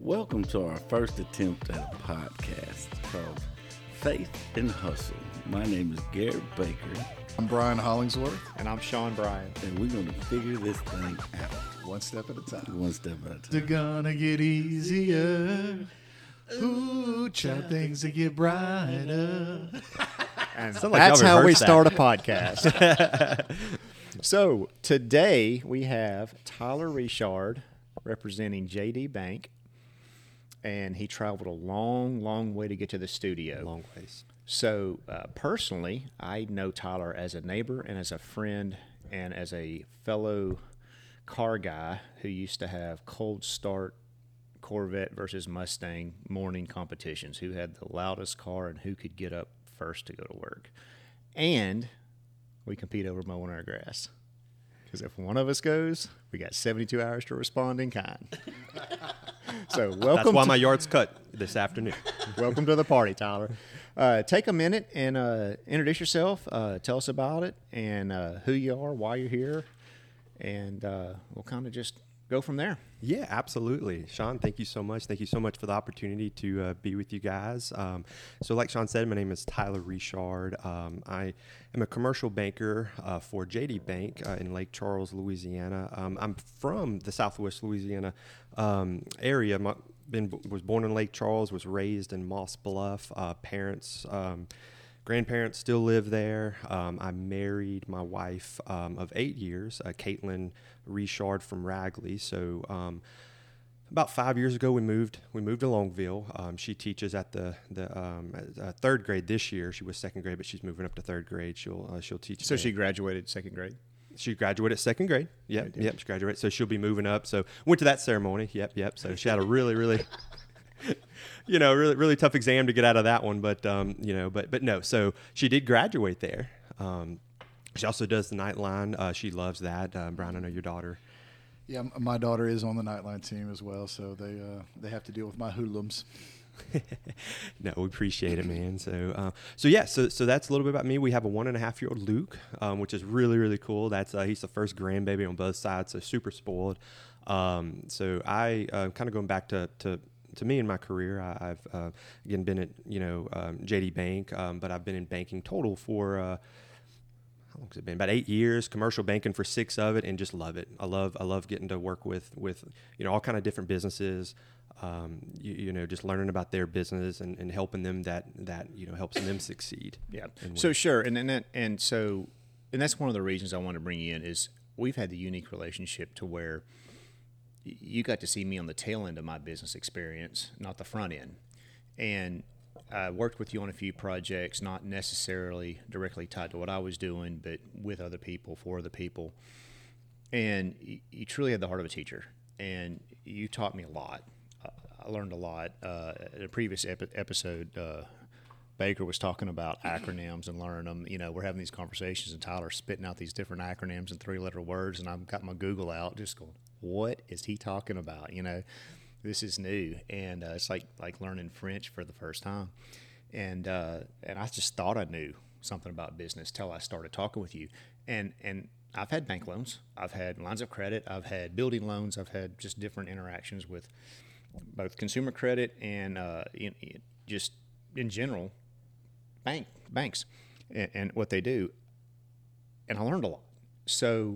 Welcome to our first attempt at a podcast called Faith and Hustle. My name is Garrett Baker. I'm Brian Hollingsworth. And I'm Sean Bryan. And we're going to figure this thing out. One step at a time. One step at a time. They're gonna get easier. Ooh, child, things that get brighter. And like that's y'all how we rehearsed start a podcast. So today we have Tyler Richard representing JD Bank. And he traveled a long way to get to the studio. Long ways. So personally, I know Tyler as a neighbor and as a friend and as a fellow car guy who used to have cold start Corvette versus Mustang morning competitions, who had the loudest car and who could get up first to go to work. And we compete over mowing our grass. Because if one of us goes, we got 72 hours to respond in kind. So welcome. That's why my yard's cut this afternoon. Welcome to the party, Tyler. Take a minute and introduce yourself. Tell us about it and who you are, why you're here, and we'll kind of just go from there. Yeah, absolutely. Sean, thank you so much. Thank you so much for the opportunity to be with you guys. So like Sean said, my name is Tyler Richard. I am a commercial banker for JD Bank in Lake Charles, Louisiana. I'm from the Southwest Louisiana area. Was born in Lake Charles, was raised in Moss Bluff. Grandparents still live there. I married my wife of 8 years, Caitlin Richard from Ragley. So about 5 years ago, we moved to Longville. She teaches at the third grade this year. She was second grade, but she's moving up to third grade. She'll teach. So she graduated second grade? She graduated second grade. Yep, she graduated. So she'll be moving up. So went to that ceremony. Yep. So she had a really really tough exam to get out of that one, but no. So she did graduate there. She also does the Nightline. She loves that. Brian, I know your daughter. Yeah, my daughter is on the Nightline team as well, so they have to deal with my hoodlums. No, we appreciate it, man. So that's a little bit about me. We have a 1.5-year-old Luke, which is really cool. That's he's the first grandbaby on both sides, so super spoiled. So I kind of going back to me in my career, I've again been at JD Bank, but I've been in banking total for how long has it been? About 8 years. Commercial banking for 6 of it, and just love it. I love getting to work with all kind of different businesses. Just learning about their business and helping them that helps them succeed. Yeah. So sure, and that's one of the reasons I want to bring you in is we've had the unique relationship to where you got to see me on the tail end of my business experience, not the front end. And I worked with you on a few projects, not necessarily directly tied to what I was doing, but with other people, for other people. And you truly had the heart of a teacher, and you taught me a lot. I learned a lot. In a previous episode, Baker was talking about acronyms and learning them. We're having these conversations, and Tyler's spitting out these different acronyms and 3-letter words, and I've got my Google out just going, what is he talking about? This is new, and it's like learning French for the first time. And I just thought I knew something about business till I started talking with you. And I've had bank loans, I've had lines of credit, I've had building loans, I've had just different interactions with both consumer credit and just in general banks and what they do. And I learned a lot. So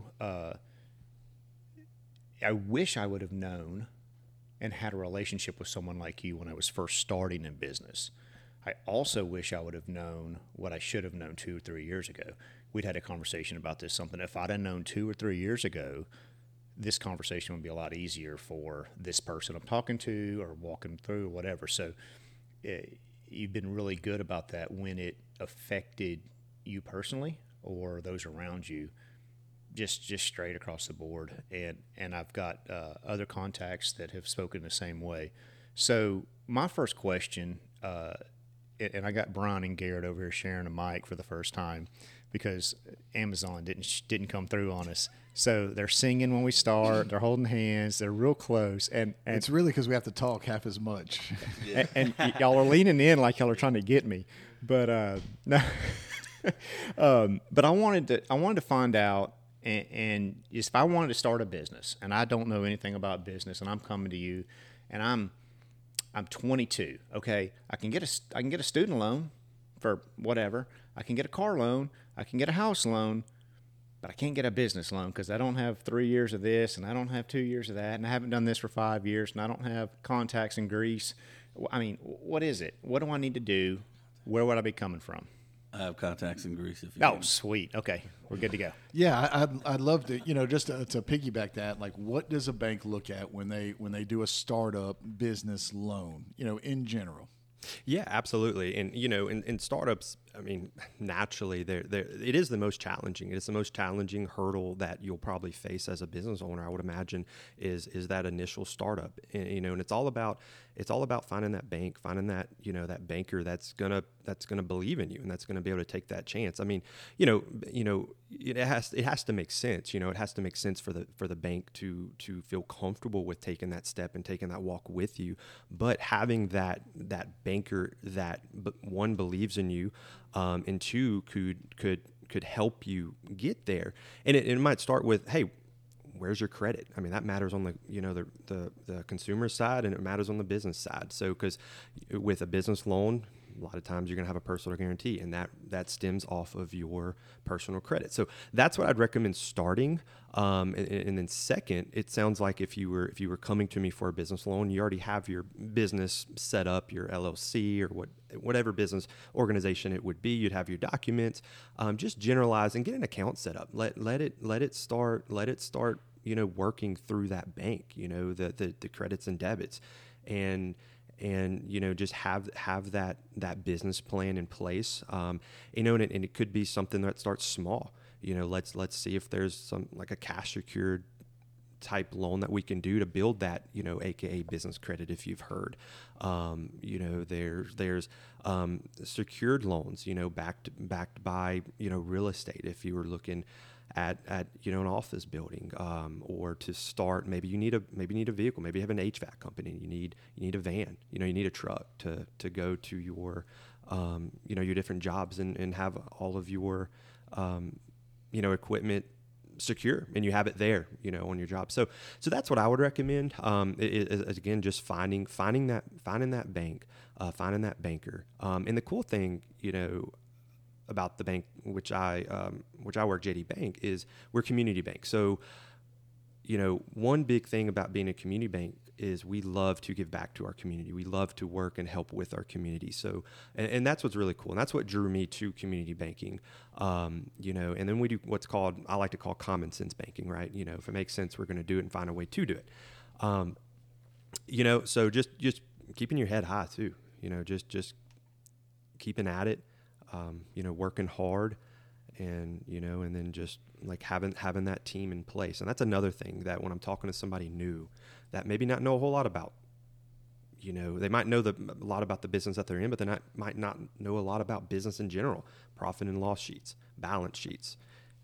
I wish I would have known and had a relationship with someone like you when I was first starting in business. I also wish I would have known what I should have known 2 or 3 years ago. We'd had a conversation about this, something if I'd have known 2 or 3 years ago, this conversation would be a lot easier for this person I'm talking to or walking through or whatever. So you've been really good about that when it affected you personally or those around you, just straight across the board. And I've got other contacts that have spoken the same way. So my first question, and I got Brian and Garrett over here sharing a mic for the first time because Amazon didn't come through on us. So they're singing when we start. They're holding hands. They're real close. And it's really because we have to talk half as much. and y'all are leaning in like y'all are trying to get me. But no. But I wanted to find out. And if I wanted to start a business, and I don't know anything about business, and I'm coming to you, and I'm I'm 22. Okay, I can get a student loan for whatever. I can get a car loan. I can get a house loan, but I can't get a business loan because I don't have 3 years of this and I don't have 2 years of that and I haven't done this for 5 years and I don't have contacts in Greece. I mean, what is it? What do I need to do? Where would I be coming from? I have contacts in Greece. If you Oh, need. sweet. Okay, we're good to go. Yeah, I'd love to, just to piggyback that. Like, what does a bank look at when they do a startup business loan? In general. Yeah, absolutely. And, in startups, I mean, naturally, it is the most challenging. It's the most challenging hurdle that you'll probably face as a business owner, I would imagine, is that initial startup. And it's all about finding that bank, finding that, that banker that's gonna believe in you and that's gonna be able to take that chance. I mean, it has to make sense. It has to make sense for the bank to feel comfortable with taking that step and taking that walk with you. But having that banker that one believes in you, and two could help you get there. And it might start with, hey, where's your credit? I mean, that matters on the consumer side, and it matters on the business side. So, because with a business loan, a lot of times you're going to have a personal guarantee, and that stems off of your personal credit. So that's what I'd recommend starting. And then second, it sounds like if you were coming to me for a business loan, you already have your business set up, your LLC or whatever business organization it would be. You'd have your documents. Just generalize and get an account set up. Let it start. Working through that bank. The credits and debits, and just have that business plan in place. And it could be something that starts small. Let's see if there's some like a cash secured type loan that we can do to build that, AKA business credit. If you've heard, there's secured loans, backed by, real estate. If you were looking at an office building, or to start, maybe you need a vehicle, maybe you have an HVAC company and you need a van, you need a truck to go to your your different jobs and have all of your equipment secure, and you have it there, on your job. So that's what I would recommend. Is again, just finding that bank, finding that banker. And the cool thing, about the bank, which I work, JD Bank, is we're a community bank. So, one big thing about being a community bank is we love to give back to our community. We love to work and help with our community. So, and that's what's really cool. And that's what drew me to community banking. And then we do what's I like to call common sense banking, right? If it makes sense, we're going to do it and find a way to do it. So just keeping your head high too, just keeping at it. Working hard, and and then just like having that team in place. And that's another thing that when I'm talking to somebody new that maybe not know a whole lot about, they might know a lot about the business that they're in, but they might not know a lot about business in general, profit and loss sheets, balance sheets,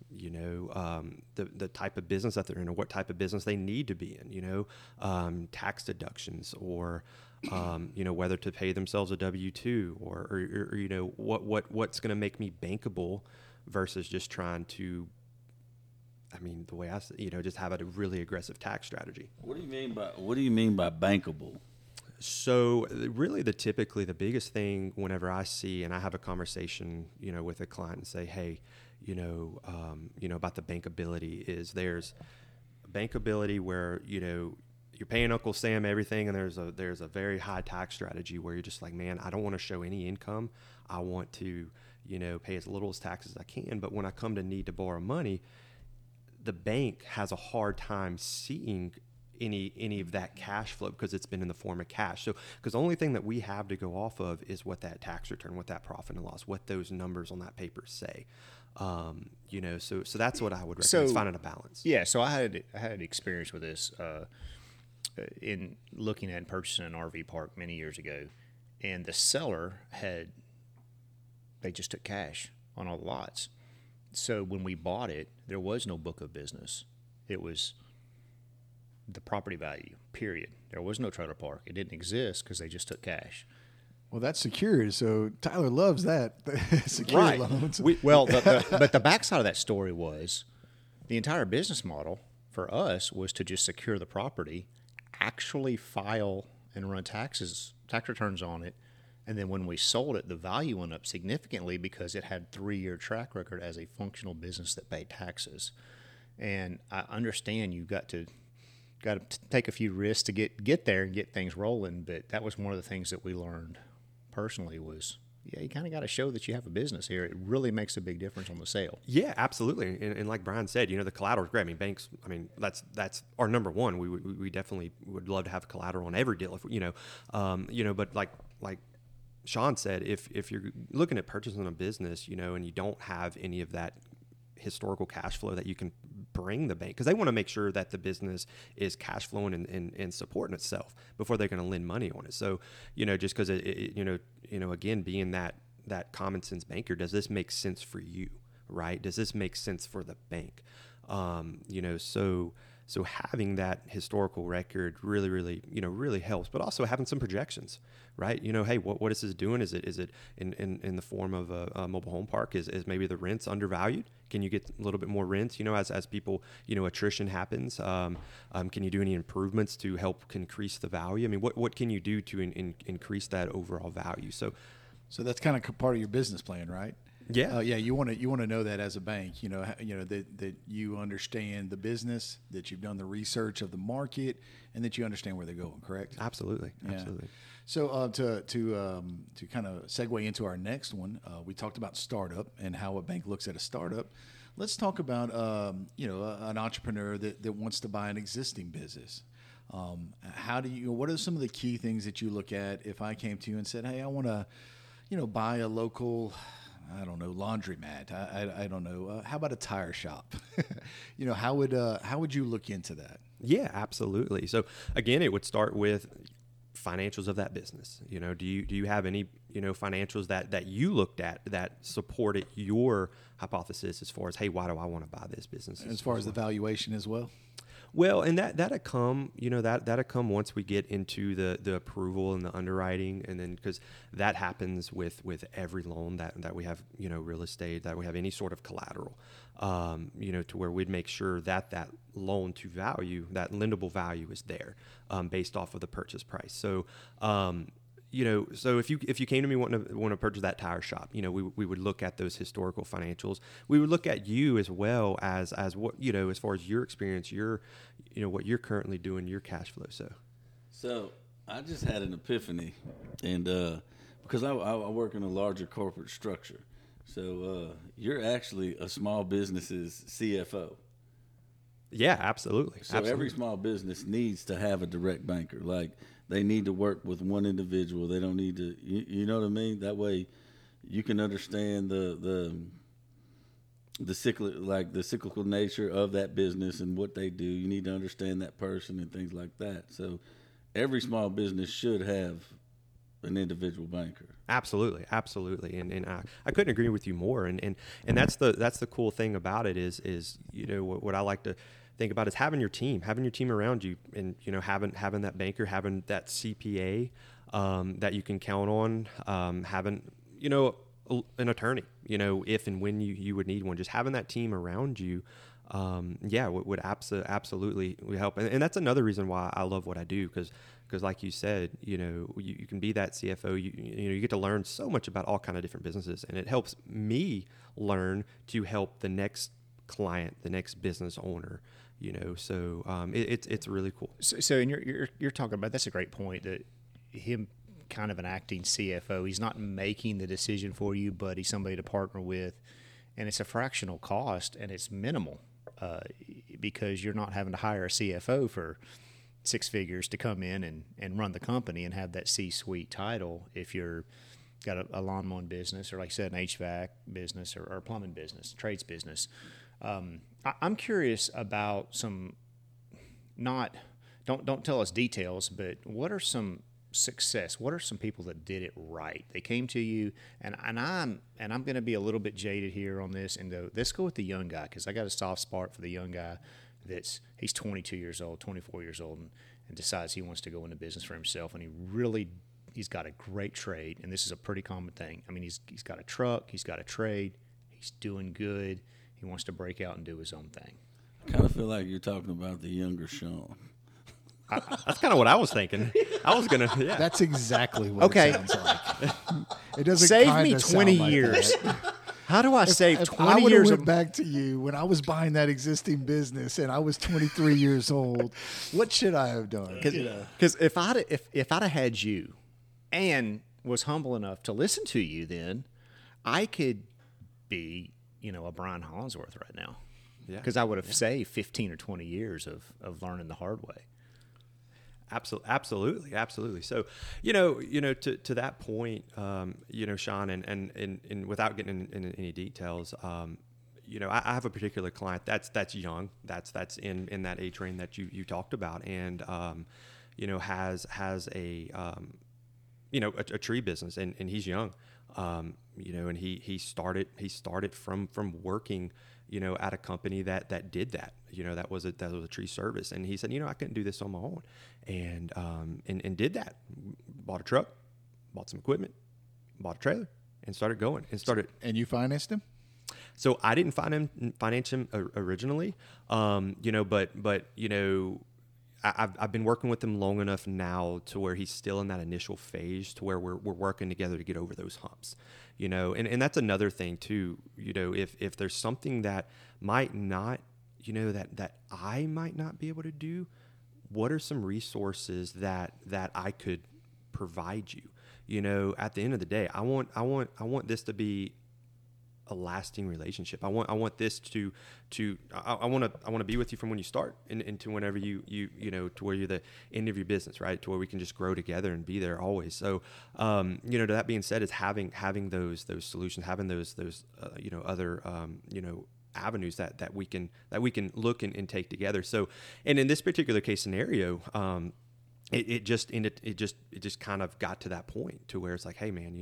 the type of business that they're in, or what type of business they need to be in, tax deductions, or whether to pay themselves a W-2 or what's going to make me bankable versus just trying to, the way just have a really aggressive tax strategy. What do you mean by bankable? So really typically the biggest thing whenever I see, and I have a conversation, with a client and say, hey, about the bankability, is there's bankability where, you're paying Uncle Sam everything, and there's a very high tax strategy where you're just like, man, I don't want to show any income. I want to, pay as little as taxes as I can. But when I come to need to borrow money, the bank has a hard time seeing any of that cash flow because it's been in the form of cash. So, because the only thing that we have to go off of is what that tax return, what that profit and loss, what those numbers on that paper say. So that's what I would recommend, is finding a balance. Yeah. So I had experience with this, in looking at and purchasing an RV park many years ago, and the seller they just took cash on all the lots. So when we bought it, there was no book of business. It was the property value, period. There was no trailer park. It didn't exist because they just took cash. Well, that's secured, so Tyler loves that. Secured loans. But the backside of that story was the entire business model for us was to just secure the property, actually file and run tax returns on it. And then when we sold it, the value went up significantly because it had 3-year track record as a functional business that paid taxes. And I understand you got to take a few risks to get there and get things rolling. But that was one of the things that we learned personally was, you kind of got to show that you have a business here. It really makes a big difference on the sale. Yeah, absolutely. And like Brian said, the collateral is great. I mean, banks, that's our number one. We definitely would love to have collateral on every deal, but like Sean said, if you're looking at purchasing a business, and you don't have any of that historical cash flow that you can bring the bank, because they want to make sure that the business is cash flowing and supporting itself before they're going to lend money on it. So, just because again, being that common sense banker, does this make sense for you, right? Does this make sense for the bank? So having that historical record really, really, really helps, but also having some projections, right? Hey, what is this doing? Is it in the form of a mobile home park? Is maybe the rent's undervalued? Can you get a little bit more rent, as people, attrition happens? Can you do any improvements to help increase the value? I mean, what can you do to increase that overall value? So that's kind of part of your business plan, right? Yeah. You want to know that as a bank, that you understand the business, that you've done the research of the market, and that you understand where they're going. Correct? Absolutely. Yeah. Absolutely. So to kind of segue into our next one, we talked about startup and how a bank looks at a startup. Let's talk about an entrepreneur that wants to buy an existing business. What are some of the key things that you look at if I came to you and said, hey, I want to buy a local, I don't know, laundromat. I don't know. How about a tire shop? How would you look into that? Yeah, absolutely. So again, it would start with financials of that business. Do you have any financials that you looked at that supported your hypothesis as far as, hey, why do I want to buy this business? As far as the valuation as well. Well, and that'll come, that'll come once we get into the approval and the underwriting, and then because that happens with every loan that we have, real estate, that we have any sort of collateral, to where we'd make sure that loan to value, that lendable value is there, based off of the purchase price. So, so if you came to me wanting to purchase that tire shop, we would look at those historical financials. We would look at you as well as what, as far as your experience, what you're currently doing, your cash flow. So I just had an epiphany, and because I work in a larger corporate structure, so you're actually a small business's CFO. Yeah, absolutely. So absolutely. Every small business needs to have a direct banker. Like, they need to work with one individual. They don't need to, you know what I mean? That way you can understand the cyclical nature of that business and what they do. You need to understand that person and things like that. So every small business should have an individual banker. Absolutely. And I couldn't agree with you more. And that's the cool thing about it is what I like to think about is having your team around you, and having that banker, having that CPA that you can count on, having an attorney, if and when you would need one. Just having that team around you, would absolutely help. And that's another reason why I love what I do, because like you said, you can be that CFO. You get to learn so much about all kind of different businesses, and it helps me learn to help the next client, the next business owner. So it's really cool. So and you're talking about, that's a great point, that him kind of an acting CFO. He's not making the decision for you, but he's somebody to partner with, and it's a fractional cost, and it's minimal because you're not having to hire a CFO for 6 figures to come in and run the company and have that C-suite title. If you're got a lawn mowing business, or like I said, an HVAC business, or a plumbing business, trades business. I'm curious about some, don't tell us details, but what are some success? What are some people that did it right? They came to you, and I'm going to be a little bit jaded here on this, and let's go with the young guy, because I got a soft spot for the young guy. He's 22 years old, 24 years old, and decides he wants to go into business for himself, and he's got a great trade, and this is a pretty common thing. I mean, he's got a truck, he's got a trade, he's doing good. He wants to break out and do his own thing. I kind of feel like you're talking about the younger Sean. That's kind of what I was thinking. I was gonna. Yeah. That's exactly what Okay. it sounds like. It doesn't Save kinda me sound 20 like years. that. How do I save If 20 I would have years went of back to you when I was buying that existing business and I was 23 years old, what should I have done? Because if I'd have had you, and was humble enough to listen to you, then I could be, a Brian Hollinsworth right now. Yeah. Because I would have saved 15 or 20 years of learning the hard way. Absolutely. So, to that point, Sean, and without getting into any details, I have a particular client that's young, that's in that age range that you talked about, and has a a tree business, and he's young, and he started from working, at a company that did that, that was a tree service. And he said, I couldn't do this on my own. And did that, bought a truck, bought some equipment, bought a trailer, and started going And you financed him? So I didn't finance him originally, but I've been working with him long enough now to where he's still in that initial phase to where we're working together to get over those humps, and that's another thing too, if there's something that might not, that I might not be able to do, what are some resources that I could provide you? At the end of the day, I want this to be a lasting relationship. I want this to I want to be with you from when you start and to whenever you to where you're the end of your business, right? To where we can just grow together and be there always. So, to that being said, is having those solutions, having those other avenues that we can look and take together. So, and in this particular case scenario, it just kind of got to that point to where it's like, hey man,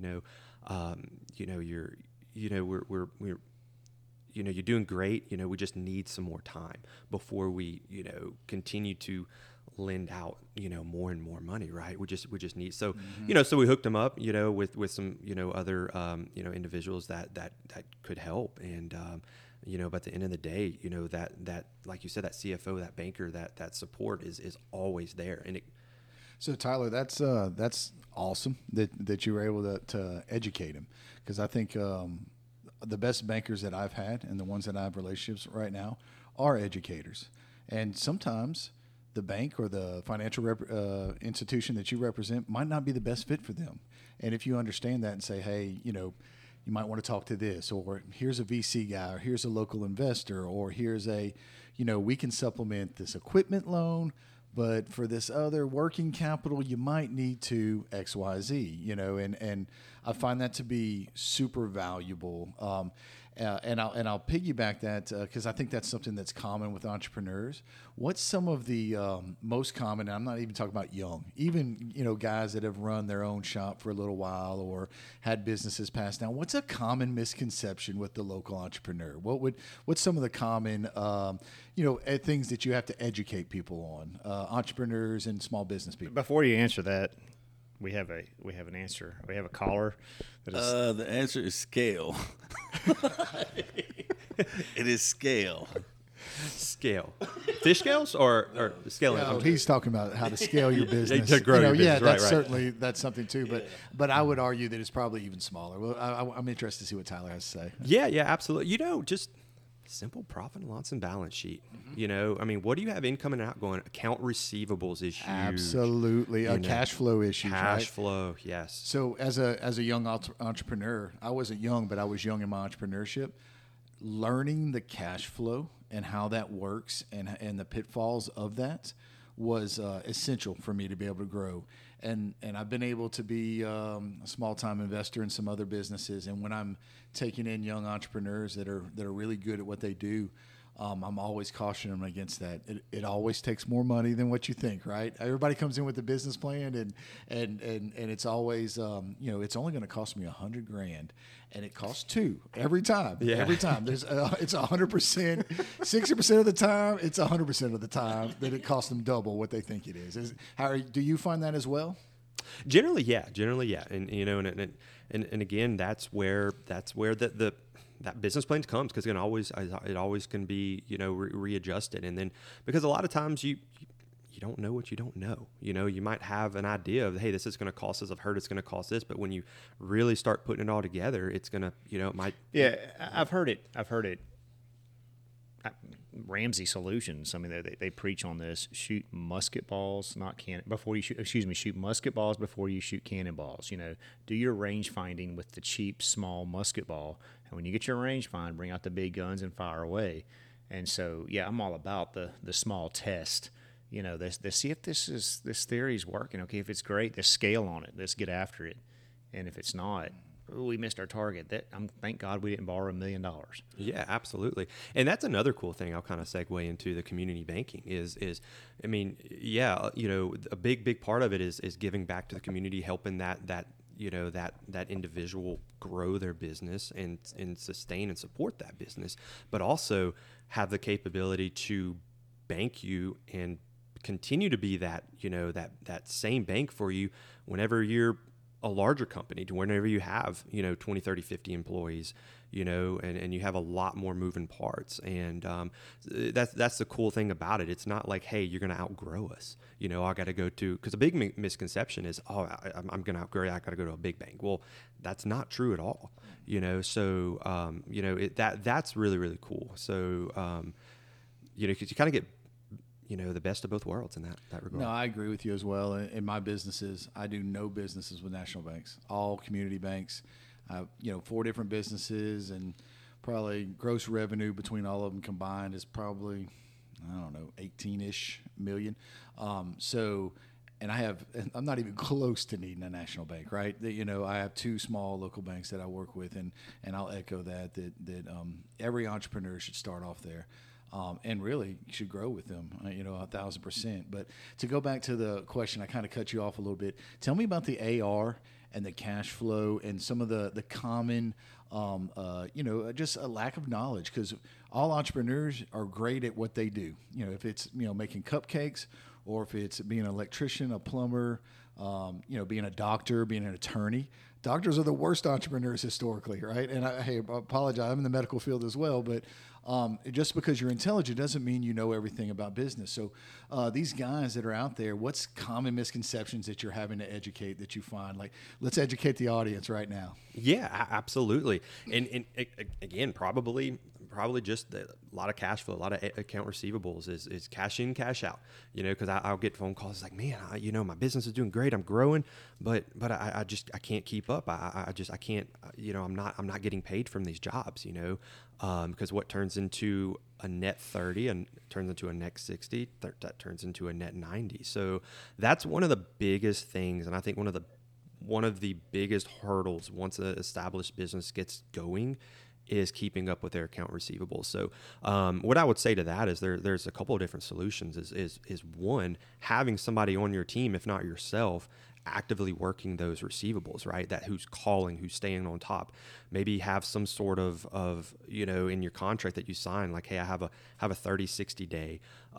we're you're doing great. We just need some more time before we, continue to lend out, more and more money, right? We just need, so, so we hooked them up, with some, other, individuals that could help. And, but at the end of the day, that, like you said, that CFO, that banker, that support is always there. And So Tyler, that's awesome that you were able to educate him, because I think the best bankers that I've had and the ones that I have relationships with right now are educators, and sometimes the bank or the financial institution that you represent might not be the best fit for them. And if you understand that and say, hey, you might want to talk to this, or here's a VC guy, or here's a local investor, or here's we can supplement this equipment loan, but for this other working capital, you might need to X, Y, Z, and I find that to be super valuable. And I'll piggyback that because I think that's something that's common with entrepreneurs. What's some of the most common? And I'm not even talking about young, even guys that have run their own shop for a little while or had businesses passed down. What's a common misconception with the local entrepreneur? What's some of the common things that you have to educate people on, entrepreneurs and small business people? Before you answer that, we have an answer. We have a caller. That is, the answer is scale. It is scale. Scale. Fish scales or scaling? No, he's talking about how to scale your business. To grow your business, that's right. certainly that's something too. But I would argue that it's probably even smaller. Well, I'm interested to see what Tyler has to say. Yeah, absolutely. Just simple profit and loss and balance sheet. I mean, what do you have income and outgoing? Account receivables is huge. Absolutely, cash flow issue. Cash flow, yes. So as a young entrepreneur, I wasn't young, but I was young in my entrepreneurship. Learning the cash flow and how that works and the pitfalls of that was essential for me to be able to grow. And I've been able to be a small-time investor in some other businesses. And when I'm taking in young entrepreneurs that are really good at what they do, I'm always cautioning them against that. It always takes more money than what you think, right? Everybody comes in with a business plan, and it's always it's only going to cost me $100,000, and it costs $2 every time. Yeah. Every time there's it's 100%, 60% of the time, it's 100% of the time that it costs them double what they think it is. Do you find that as well? Generally, yeah, and and again, that's where that business plan comes, because it always can be readjusted, and then because a lot of times you you don't know what you don't know. You know, you might have an idea of, hey, this is going to cost us. I've heard it's going to cost this, but when you really start putting it all together, it's going to, you know, it might. Yeah, I've heard it. Ramsey Solutions. I mean, they preach on this: shoot musket balls, not cannon. Before you shoot, shoot musket balls before you shoot cannonballs. You know, do your range finding with the cheap small musket ball, and when you get your range find, bring out the big guns and fire away. And so, yeah, I'm all about the small test. You know, let's see if this theory is working. Okay, if it's great, let's scale on it. Let's get after it. And if it's not, we missed our target. Thank God we didn't borrow $1 million. Yeah, absolutely. And that's another cool thing I'll kind of segue into the community banking is, I mean, yeah, you know, a big part of it is giving back to the community, helping that you know, that individual grow their business and sustain and support that business, but also have the capability to bank you and continue to be that, you know, that same bank for you whenever you're a larger company, to whenever you have, you know, 20, 30, 50 employees, you know, and you have a lot more moving parts. And that's the cool thing about it. It's not like, hey, you're going to outgrow us. You know, I got to go to, because a big misconception is, oh, I'm going to outgrow you, I got to go to a big bank. Well, that's not true at all. You know, so, you know, that's really, really cool. So, you know, because you kind of get, you know, the best of both worlds in that regard. No, I agree with you as well. In my businesses, I do no businesses with national banks, all community banks. You know, 4 different businesses, and probably gross revenue between all of them combined is probably, I don't know, 18-ish million. So, and I'm not even close to needing a national bank, right? You know, I have 2 small local banks that I work with, and I'll echo that every entrepreneur should start off there. And really, you should grow with them, you know, 1,000%. But to go back to the question, I kind of cut you off a little bit. Tell me about the AR and the cash flow and some of the common, you know, just a lack of knowledge, because all entrepreneurs are great at what they do. You know, if it's, you know, making cupcakes, or if it's being an electrician, a plumber, you know, being a doctor, being an attorney. Doctors are the worst entrepreneurs historically, right? And I apologize, I'm in the medical field as well, but just because you're intelligent doesn't mean you know everything about business. So these guys that are out there, what's common misconceptions that you're having to educate that you find? Like, let's educate the audience right now. Yeah, absolutely. And again, probably just a lot of cash flow, a lot of account receivables is cash in, cash out, you know, because I'll get phone calls like, man, you know, my business is doing great. I'm growing, but I can't keep up. I can't, you know, I'm not getting paid from these jobs, you know, because what turns into a net 30 and turns into a net 60, that turns into a net 90. So that's one of the biggest things. And I think one of the biggest hurdles once an established business gets going is keeping up with their account receivables. So what I would say to that is there's a couple of different solutions. Is one, having somebody on your team, if not yourself, actively working those receivables, right? That who's calling, who's staying on top. Maybe have some sort of you know, in your contract that you sign, like, hey, I have a 30, 60 day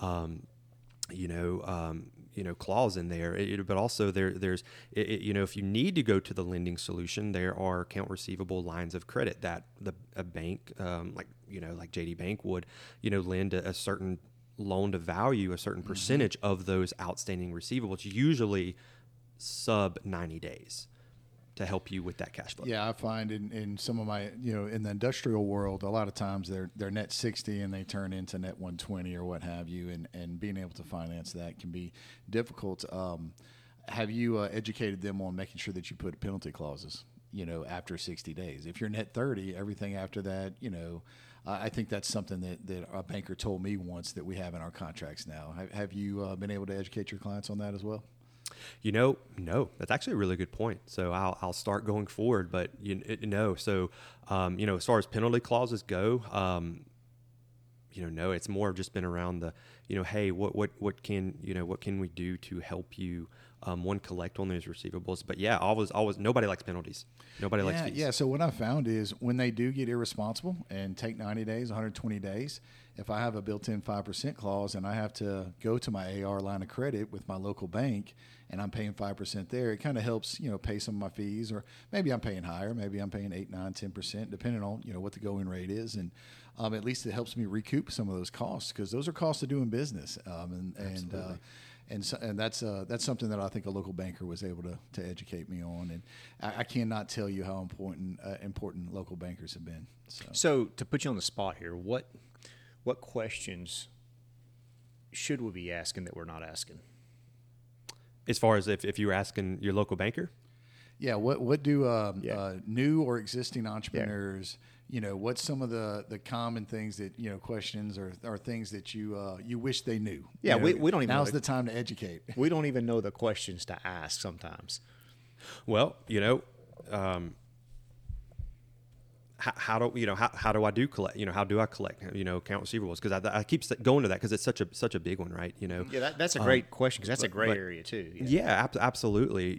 you know, clause in there. But also there's you know, if you need to go to the lending solution, there are account receivable lines of credit that a bank, like, you know, like JD Bank would, you know, lend a certain loan to value, a certain percentage of those outstanding receivables, usually sub 90 days, to help you with that cash flow. Yeah, I find in some of my, you know, in the industrial world, a lot of times they're net 60 and they turn into net 120 or what have you, and being able to finance that can be difficult. Have you educated them on making sure that you put penalty clauses, you know, after 60 days? If you're net 30, everything after that, you know, I think that's something that a banker told me once that we have in our contracts now. Have you been able to educate your clients on that as well? You know, no, that's actually a really good point. So I'll start going forward, but you know, so, you know, as far as penalty clauses go, you know, no, it's more just been around the, you know, hey, what can we do to help you, one, collect on those receivables? But yeah, always, nobody likes penalties. Nobody likes fees. Yeah. So what I found is when they do get irresponsible and take 90 days, 120 days, if I have a built-in 5% clause and I have to go to my AR line of credit with my local bank and I'm paying 5% there, it kind of helps, you know, pay some of my fees, or maybe I'm paying higher. Maybe I'm paying 8, 9, 10%, depending on, you know, what the going rate is. And at least it helps me recoup some of those costs, because those are costs of doing business. and that's something that I think a local banker was able to educate me on, and I cannot tell you how important local bankers have been. So to put you on the spot here, what questions should we be asking that we're not asking? As far as if you were asking your local banker? Yeah, what do new or existing entrepreneurs, what's some of the common things that, questions or things that you wish they knew? Yeah, we don't even Now's know. the time to educate. We don't even know the questions to ask sometimes. Well, how do I do collect? How do I collect? Account receivables, because I keep going to that because it's such a big one, right? Yeah, that's a great question, because that's a gray area too. Yeah, absolutely.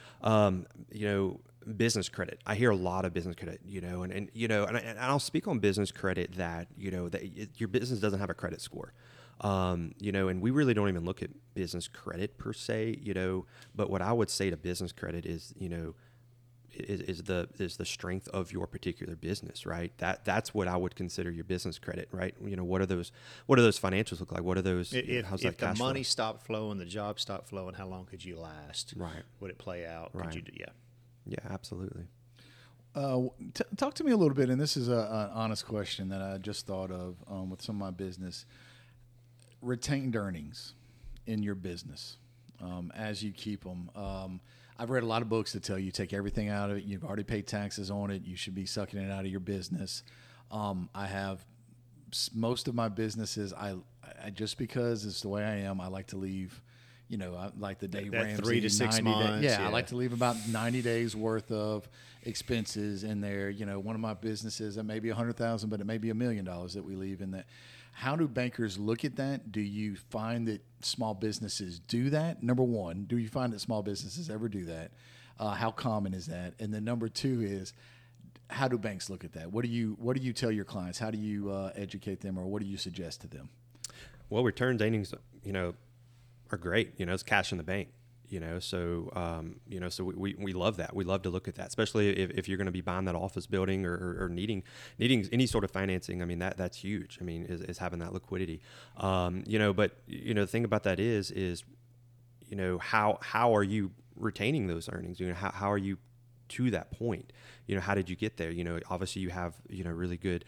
Business credit. I hear a lot of business credit. And I'll speak on business credit that your business doesn't have a credit score. And we really don't even look at business credit per se. But what I would say to business credit is is the strength of your particular business, right? That's what I would consider your business credit, right? What are those financials look like? What are those? How's that If the cash money flow? stopped flowing, the job stopped flowing, how long could you last? Right. Would it play out? Right. Could you? Yeah. Yeah, absolutely. Talk to me a little bit, and this is an honest question that I just thought of with some of my business. Retained earnings in your business as you keep them. I've read a lot of books that tell you take everything out of it. You've already paid taxes on it. You should be sucking it out of your business. I have most of my businesses. I just because it's the way I am. I like to leave. I like the Dave Ramsey 3 to 6 months. Yeah, I like to leave about 90 days worth of expenses in there. One of my businesses that may be $100,000, but it may be $1 million that we leave in that. How do bankers look at that? Do you find that small businesses do that? Number one, do you find that small businesses ever do that? How common is that? And then number two is, how do banks look at that? What do you tell your clients? How do you educate them, or what do you suggest to them? Well, returns earnings, are great. It's cash in the bank. So we love that. We love to look at that, especially if you're going to be buying that office building or needing any sort of financing. I mean, that's huge. I mean, is having that liquidity. But the thing about that is how are you retaining those earnings? How are you to that point? How did you get there? Obviously you have really good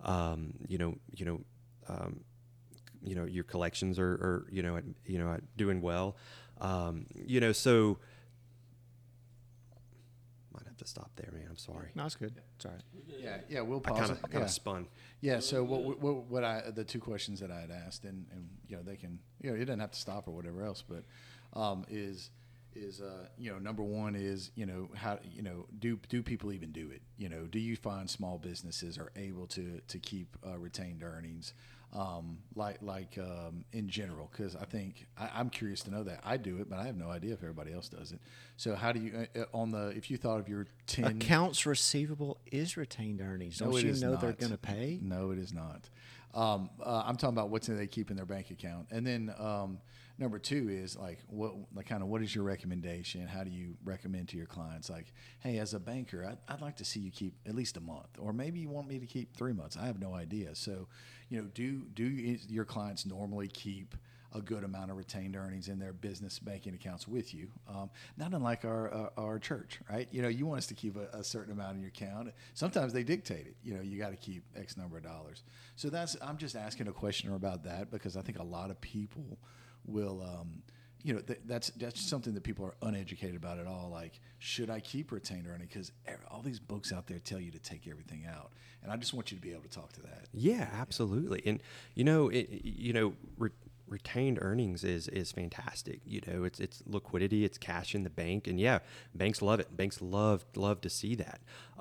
your collections are doing well. So might have to stop there, man. I'm sorry. No, it's good. It's all right. Yeah, we'll I pause. kind of spun. Yeah. So the two questions that I had asked, and they can, it doesn't have to stop or whatever else, but is number one is how do people even do it? Do you find small businesses are able to keep retained earnings? In general, because I think I'm curious to know that. I do it, but I have no idea if everybody else does it. So how do you if you thought of your 10 accounts receivable is retained earnings? Don't you know they're going to pay? No, it is not. I'm talking about what's they keep in their bank account, and then number two is what is your recommendation? How do you recommend to your clients? Like, hey, as a banker, I'd like to see you keep at least a month, or maybe you want me to keep 3 months. I have no idea. So, do your clients normally keep a good amount of retained earnings in their business banking accounts with you? Not unlike our church, right? You want us to keep a certain amount in your account. Sometimes they dictate it. You got to keep X number of dollars. So I'm just asking a question about that because I think a lot of people will that's something that people are uneducated about at all. Like, should I keep retained earnings? Because all these books out there tell you to take everything out, and I just want you to be able to talk to that. Yeah, absolutely. And retained earnings is fantastic. It's liquidity, it's cash in the bank, and yeah, banks love it. Banks love to see that.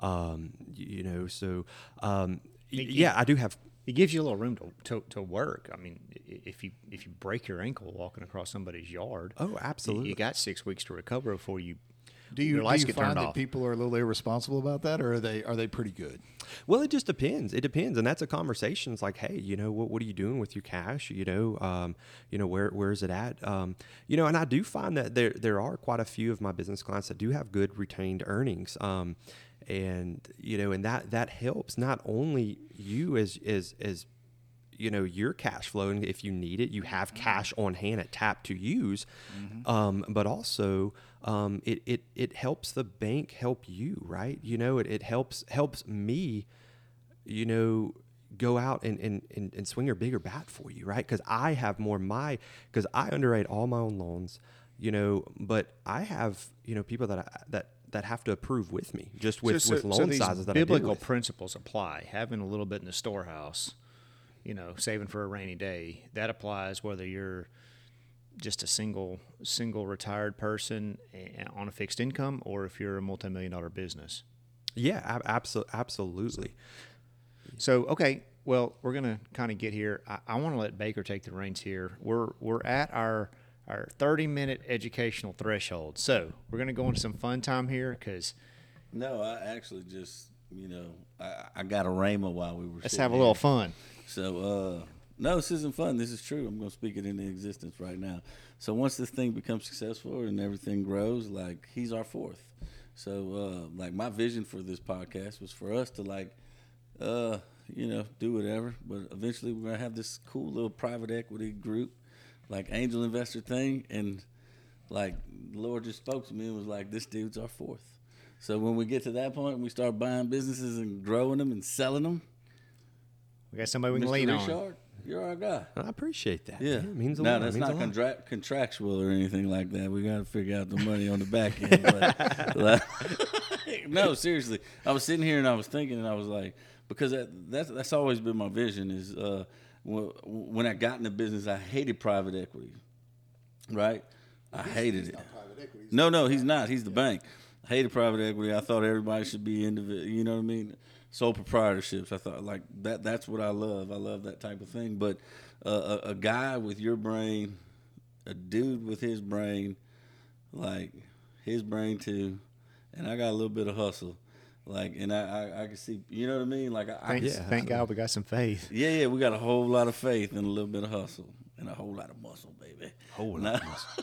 I do have. It gives you a little room to work. I mean, if you break your ankle walking across somebody's yard, oh, absolutely, you got 6 weeks to recover before you. Do you find that people are a little irresponsible about that, or are they pretty good? Well, it just depends. It depends, and that's a conversation. It's like, hey, what are you doing with your cash? Where is it at? And I do find that there are quite a few of my business clients that do have good retained earnings. And that helps not only you as your cash flow, and if you need it, you have cash on hand at tap to use. But also, it helps the bank help you, right? It helps me, go out and swing a bigger bat for you, right? Because I have because I underwrite all my own loans, but I have, people that have to approve with me, just with loan these sizes that biblical I do with. principles apply. Having a little bit in the storehouse, saving for a rainy day, that applies whether you're just a single retired person on a fixed income, or if you're a multi-million-dollar business. Yeah, absolutely. So, okay, well, we're going to kind of get here. I want to let Baker take the reins here. We're at our 30-minute educational threshold. So we're going to go into some fun time here because No, I actually just, I got a rhema while we were let's sitting have a here. little fun. So, no, this isn't fun. This is true. I'm going to speak it into existence right now. So once this thing becomes successful and everything grows, like, he's our fourth. So, my vision for this podcast was for us to, do whatever. But eventually we're going to have this cool little private equity group, like angel investor thing. And, the Lord just spoke to me and was like, this dude's our fourth. So when we get to that point and we start buying businesses and growing them and selling them, We got somebody we can Mr. lean Richard, on. you're our guy. I appreciate that. Yeah. man. It means a No, lot. that's It means not a lot. contractual or anything like that. We got to figure out the money on the back end. But, no, seriously. I was sitting here and I was thinking, and I was like, because that's always been my vision is when I got into business, I hated private equity, right? I hated it. No, he's not. He's the bank. I hated private equity. I thought everybody should be individual. You know what I mean? Sole proprietorships. I thought that's what I love. I love that type of thing. But a guy with your brain, a dude with his brain, his brain too, and I got a little bit of hustle. And I can see, you know what I mean? Thank God we got some faith. Yeah, we got a whole lot of faith and a little bit of hustle and a whole lot of muscle, baby. Whole lot of muscle.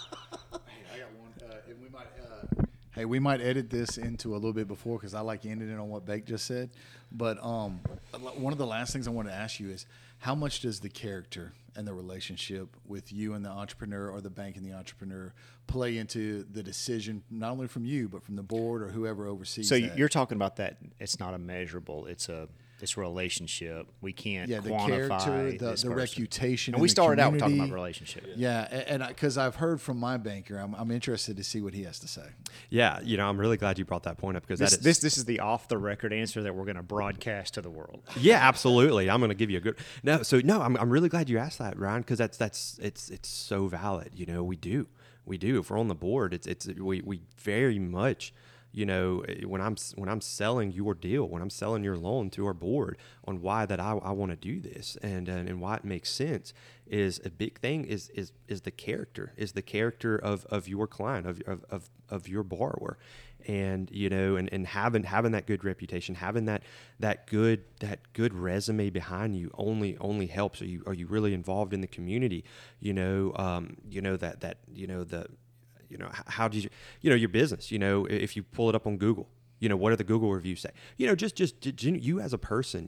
I got one. And we might. Hey, we might edit this into a little bit before because I like ending it on what Bake just said. But one of the last things I want to ask you is how much does the character and the relationship with you and the entrepreneur or the bank and the entrepreneur play into the decision, not only from you but from the board or whoever oversees So that? you're talking about that. It's not a measurable. It's a relationship. We can't the quantify character, this the person. reputation, And we the started out talking community. about relationship. Yeah, and because I've heard from my banker, I'm interested to see what he has to say. Yeah, I'm really glad you brought that point up because This is the off the record answer that we're going to broadcast to the world. Yeah, absolutely. I'm going to give you a good I'm really glad you asked that, Ryan, because it's so valid. We do. If we're on the board, we very much. When I'm selling your deal, when I'm selling your loan to our board on why that I want to do this and why it makes sense is a big thing is the character of your client of your borrower, and and having that good reputation, having that good resume behind you only helps. Are you really involved in the community? How did your business, if you pull it up on Google, what do the Google reviews say? Just you as a person,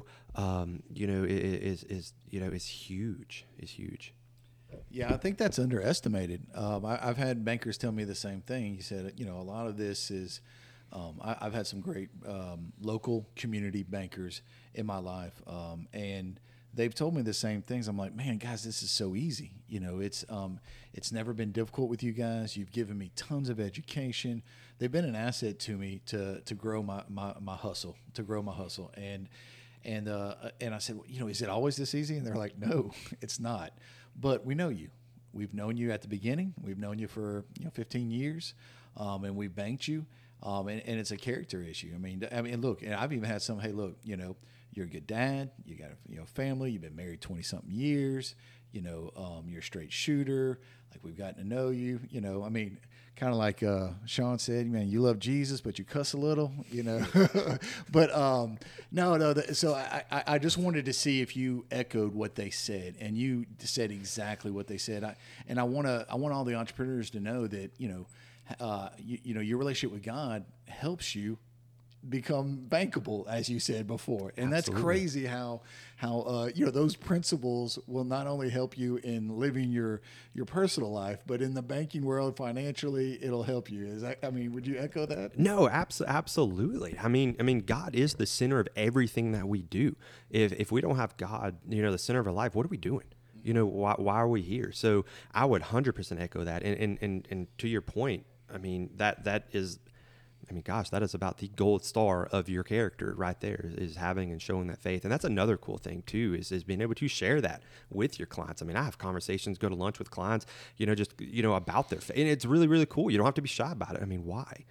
is huge. Yeah, I think that's underestimated. I've had bankers tell me the same thing. He said, a lot of this is, I've had some great local community bankers in my life, and they've told me the same things. I'm like, man, guys, this is so easy. It's never been difficult with you guys. You've given me tons of education. They've been an asset to me to grow my hustle, And I said, well, is it always this easy? And they're like, no, it's not. But we know you. We've known you at the beginning. We've known you for 15 years, and we've banked you. And it's a character issue. I mean, look, and I've even had some. Hey, look, you're a good dad. You got a family. You've been married 20-something years. You're a straight shooter. Like, we've gotten to know you. I mean, kind of like Sean said, man, you love Jesus, but you cuss a little. But no. So I just wanted to see if you echoed what they said, and you said exactly what they said. I want all the entrepreneurs to know that your relationship with God helps you become bankable, as you said before. And that's Absolutely. crazy how those principles will not only help you in living your personal life, but in the banking world financially, it'll help you. Would you echo that? No, absolutely. I mean, God is the center of everything that we do. If we don't have God, the center of our life, what are we doing? Why are we here? So I would 100% echo that. And to your point, that is, gosh, that is about the gold star of your character right there, is having and showing that faith. And that's another cool thing too, is being able to share that with your clients. I have conversations, go to lunch with clients, about their faith. And it's really, really cool. You don't have to be shy about it. Why?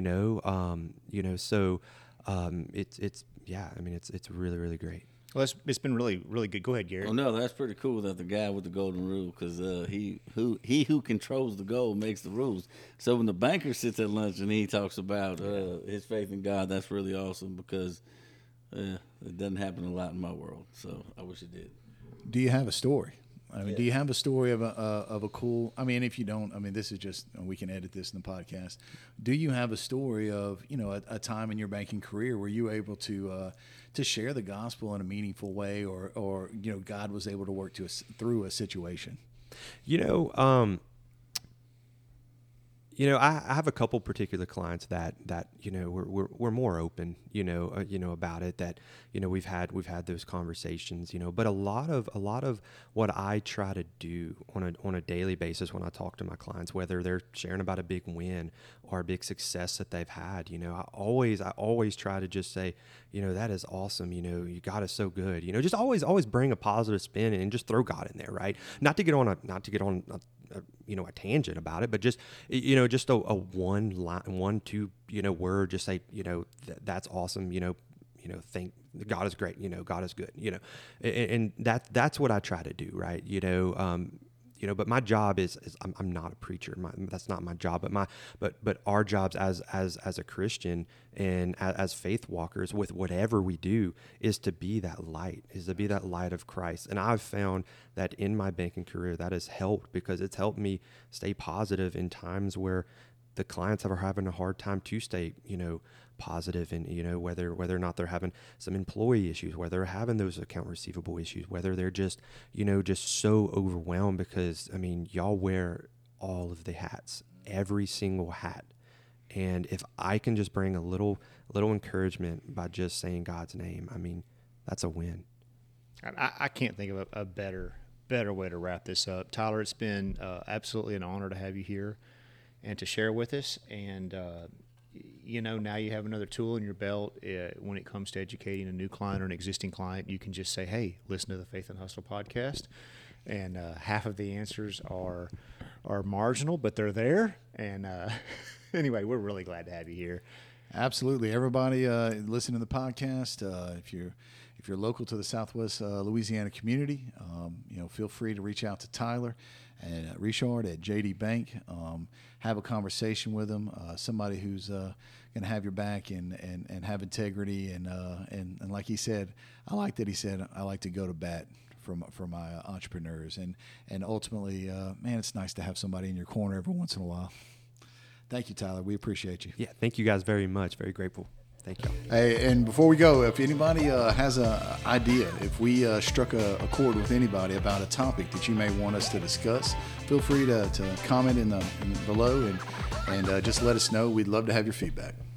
It's really, really great. Well, it's been really, really good. Go ahead, Gary. Oh no, that's pretty cool that the guy with the golden rule, because he who controls the gold makes the rules. So when the banker sits at lunch and he talks about his faith in God, that's really awesome, because it doesn't happen a lot in my world. So I wish it did. Do you have a story? Do you have a story of a cool? If you don't, this is just, we can edit this in the podcast. Do you have a story of a time in your banking career where you were able to share the gospel in a meaningful way, or God was able to work through a situation? I have a couple particular clients that we're more open, about it, that, we've had those conversations, but a lot of what I try to do on a daily basis when I talk to my clients, whether they're sharing about a big win or a big success that they've had, I always try to just say, that is awesome. God is so good, just always bring a positive spin and just throw God in there. Right. Not to get on a tangent about it, but just a one line, 1-2 word, just say that's awesome, think God is great, God is good, and that's what I try to do, right? But my job is I'm not a preacher. That's not my job. But our jobs as a Christian and as faith walkers with whatever we do is to be that light, of Christ. And I've found that in my banking career that has helped, because it's helped me stay positive in times where the clients are having a hard time to stay, positive, and whether or not they're having some employee issues, whether they're having those account receivable issues, whether they're just so overwhelmed, because y'all wear all of the hats, every single hat. And if I can just bring a little encouragement by just saying God's name, that's a win. I can't think of a better way to wrap this up. Tyler, it's been absolutely an honor to have you here and to share with us. And now you have another tool in your belt when it comes to educating a new client or an existing client. You can just say, hey, listen to the Faith and Hustle podcast. And half of the answers are marginal, but they're there. And anyway, we're really glad to have you here. Absolutely. Everybody listen to the podcast. If you're local to the Southwest Louisiana community, feel free to reach out to Tyler and Richard at JD Bank. Have a conversation with them. Somebody who's going to have your back and have integrity. And like he said, I like that he said, I like to go to bat for my entrepreneurs. And ultimately, man, it's nice to have somebody in your corner every once in a while. Thank you, Tyler. We appreciate you. Yeah, thank you guys very much. Very grateful. Thank you. Hey, and before we go, if anybody has an idea, if we struck a chord with anybody about a topic that you may want us to discuss, feel free to comment in below and just let us know. We'd love to have your feedback.